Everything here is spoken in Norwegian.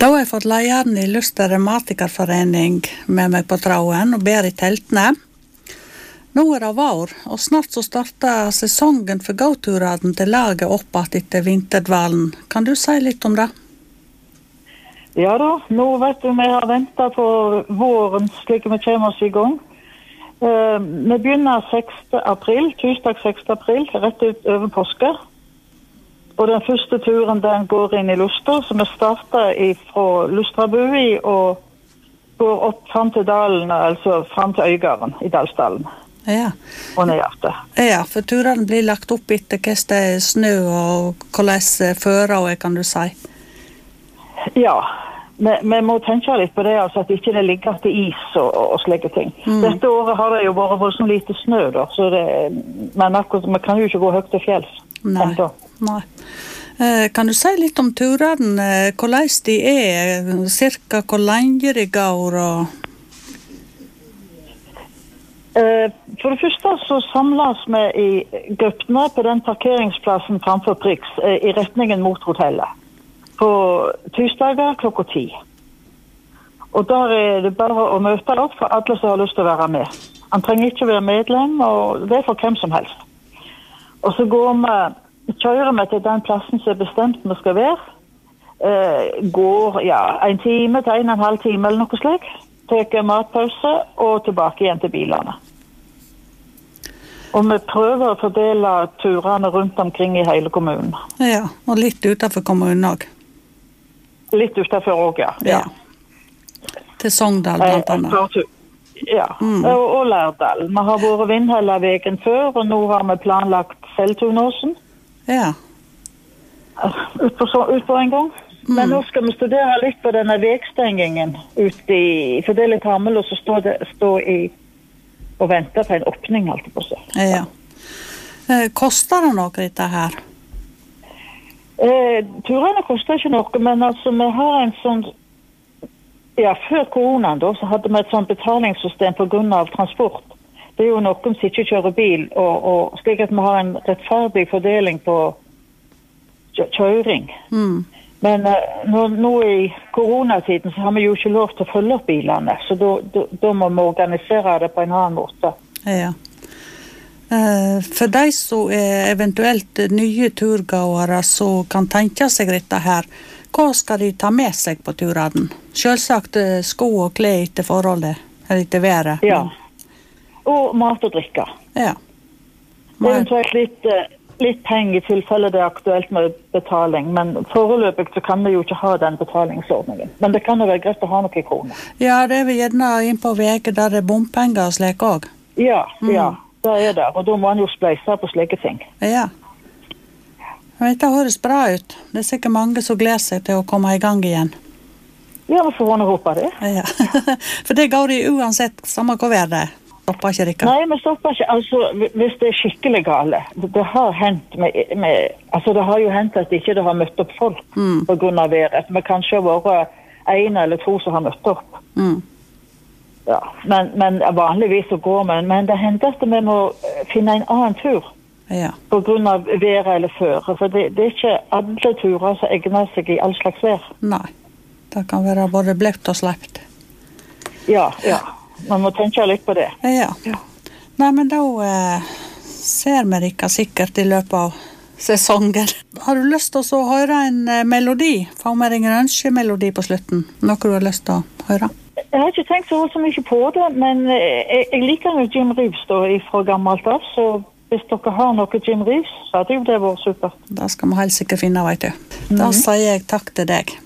Da har jeg fått lederen i Luster Reumatikerforening med meg på tråden, og Berit Heltne. Nå det vår, og snart så starter sesongen for gåturene til laget opp etter vinterdvalen. Kan du si litt om det? Ja da, nå vet du, vi har ventet på våren slik vi kommer oss i gang. Vi begynner 6. april, tirsdag 6. april, rett ut over påske. Og den første turen den går inn i Luster, så vi starter fra Lustrabui og går opp frem til dalen, altså frem til Øygarden i Dalsdalen. Ja. Og nedhjertet. Ja, for turene blir lagt opp etter hva det er snø og hvordan fører, kan du si. Ja, vi må tenke litt på det, altså at ikke det ligger til is og slike ting. Dette året har det jo vært voldsomt lite snø, da, så men akkurat, vi kan jo ikke gå høyt til fjells. Nei. Kan du si litt om turene, hvordan de er, cirka hvor lenge de går og... For det første så samles vi i gruppene på den parkeringsplassen framfor Prix i retningen mot hotellet på tirsdager klokka 10. Og der er det bare å møte opp for alle som har lyst til å være med. Han trenger ikke være medlem, og det er for hvem som helst. Og så kjører vi til den plassen som er bestemt vi skal være. Går 1 time til 1,5 time eller noe slik. Teker matpause og tilbake igjen til bilene. Og vi prøver å fordele turene rundt omkring i hele kommunen. Ja, og litt utenfor kommunen også. Litt utenfor også, ja. Til Sogndal blant annet. Ja, og Lærdal. Vi har vært Vindhella-vegen før, og nå har vi planlagt Selvtunåsen. Ja. Ut på en gang. Men nå skal vi studere litt på denne vekstengingen for det er litt hammel, og så stå og vente på en åpning, alt på seg. Ja. Koster det noe dette her? Turene koster ikke noe, men altså vi har en sånn, før koronaen da, så hadde vi et sånt betalingssystem på grunn av transport. Det er jo noen som ikke kjører bil, og slik at vi har en rettferdig fordeling på kjøring. Men nå i koronatiden så har vi jo ikke lov til å følge opp bilene, så da må vi organisere det på en annen måte. Ja. For de som er eventuelt nye turgåere som kan tenke seg dette her, hva skal de ta med seg på turene? Selvsagt sko og klær etter forholdet, eller etter været. Ja, og mat og drikke. Ja. Eventuelt litt penger i tilfelle det er aktuelt med betaling, men foreløpig så kan vi jo ikke ha den betalingsordningen. Men det kan jo være greit å ha noen kroner. Ja, det er vi gjerne inn på veger der det er bompenger og slik også. Ja, det er det, og da må man jo spleise på slike ting. Ja. Jeg vet, det høres bra ut. Det er sikkert mange som gleder seg til å komme i gang igjen. Ja, vi får håpe det. Ja. For det går det uansett samme hva vær det er. Stopper ikke dere? Nei, vi stopper ikke. Altså, hvis det er skikkelig gale. Det har hendt det har jo hendt at ikke det har møtt opp folk på grunn av været. Men kanskje har vært 1 eller 2 som har møtt opp. Ja, men vanligvis så går vi. Men det hender at vi må finne en annen tur på grunn av været eller føre. For det er ikke alle turer som egner seg i all slags vær. Nei, det kan være både bløtt og slept. Ja. Man må tenke litt på det. Ja. Nei, men da ser vi dere sikkert i løpet av sesongen. Har du lyst til å høre en melodi? Få med deg en ønskemelodi på slutten? Noe du har lyst til å høre? Jeg har ikke tenkt så mye på det, men jeg liker jo Jim Reeves da, fra gammelt av, så hvis dere har noe Jim Reeves, så hadde jo det vært supert. Da skal vi helt sikkert finne, vet du. Da sier jeg takk til deg.